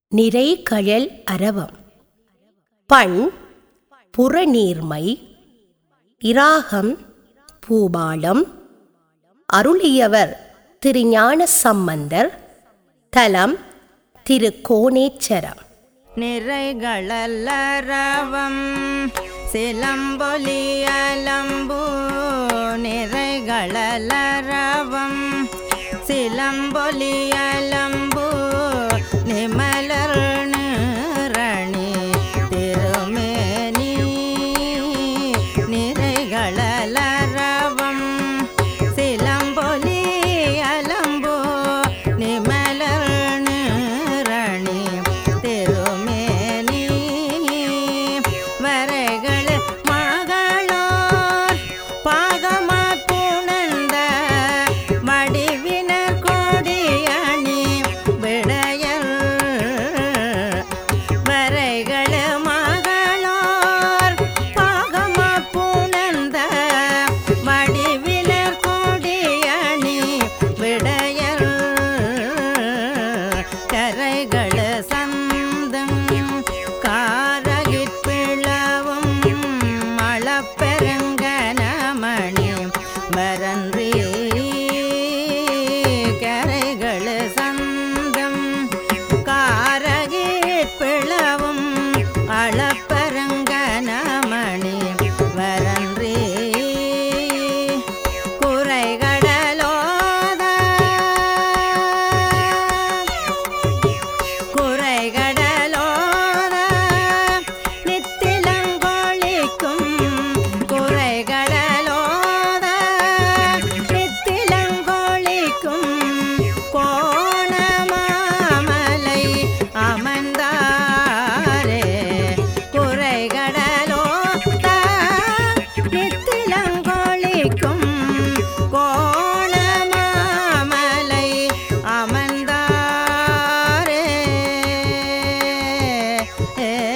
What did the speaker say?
நிறைகழல் அரவம். பண் புறநீர்மை. இராகம் பூபாலம். அருளியவர் திருஞான சம்பந்தர். தலம் திருக்கோணேச்சரம். நிறைகளல்லரவம் சிலம்பொலியலம்பு. நிறைகளல்லரவம் சிலம்பொலியலம்பு. நிமலர் நிரணி திருமேனி. நிறைகளல்லரவம் சிலம்பொலியலம்பு. நிமலர் நிரணி திருமேனி. வரைகள் மகளோர் பாகமாய் புணர்ந்த வடிவினர் கொடியணி விடையர். வரைகள் மகளோர் பாகமாய் புணர்ந்த வடிவினர் கொடியணி விடையர். கரைகள் சந்தம் காரகிற் பிளவும் அளப்பெருங்கனமணி மரன்றி. கரைகள் சந்தம் காரகிற் பிளவும் அளப்பெருங்கனமணி மரன்றி. குரைகடலோத குரைகடலோத நித்திலங்கொழிக்கும். குரைகடலோத நித்திலங்கொழிக்கும். கோணமாமலை அமர்ந்தாரே. குரைகடலோத நித்திலங்கொழிக்கும். கோணமாமலை அமர்ந்தாரே.